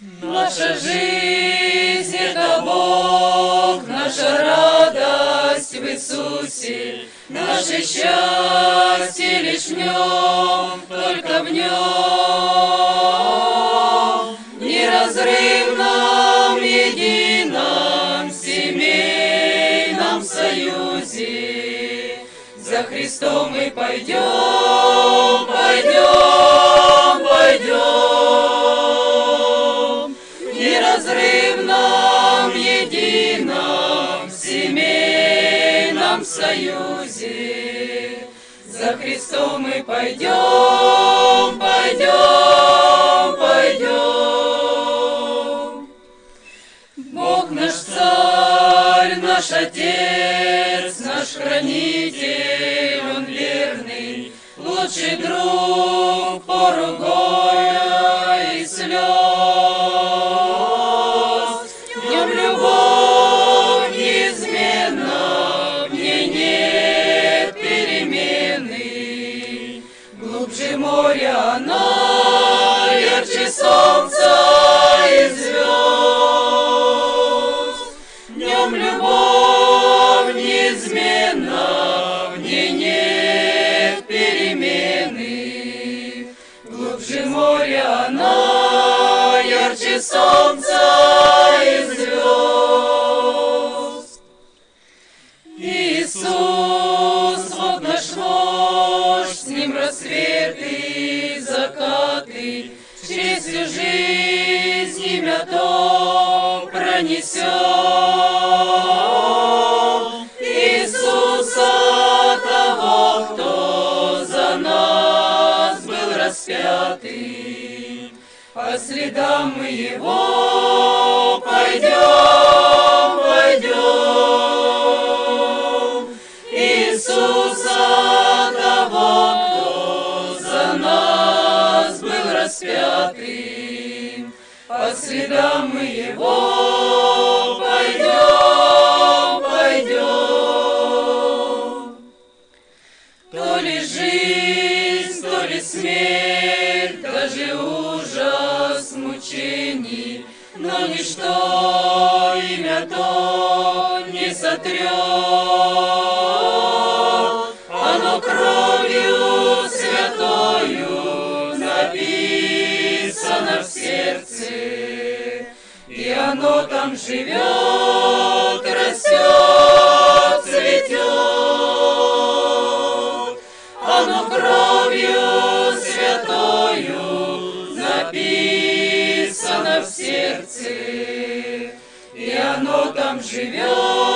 Наша жизнь — это Бог, наша радость в Иисусе, наше счастье лишь в Нем, только в Нем, в неразрывном, едином, семейном союзе. За Христом мы пойдем, пойдем, пойдем, в неразрывном, едином, семейном союзе. За Христом мы пойдем, пойдем, пойдем. Бог наш Царь, наш Отец, наш Хранитель, Он верный, лучший друг пору горя и слез. В Нем любовь неизменна, в ней нет перемены. Глубже моря она, ярче солнца и звезд. В Нем любовь неизменна, в ней нет перемены. Глубже моря она, ярче солнца и звезд. Иисус, вот наш вождь, с Ним рассветы и закаты, через всю жизнь имя то пронесет. Иисуса, того, кто за нас был распятый, по следам мы Его пойдем, пойдем. Иисуса, того, кто за нас был распятый, по следам мы Его пойдем, пойдем. То ли жизнь, то ли смерть, даже ужас мучений, но ничто имя то не сотрет. Оно кровью святою написано в сердце, и оно там живет, растет, цветет. Оно кровью святою написано в сердце, и оно там живет.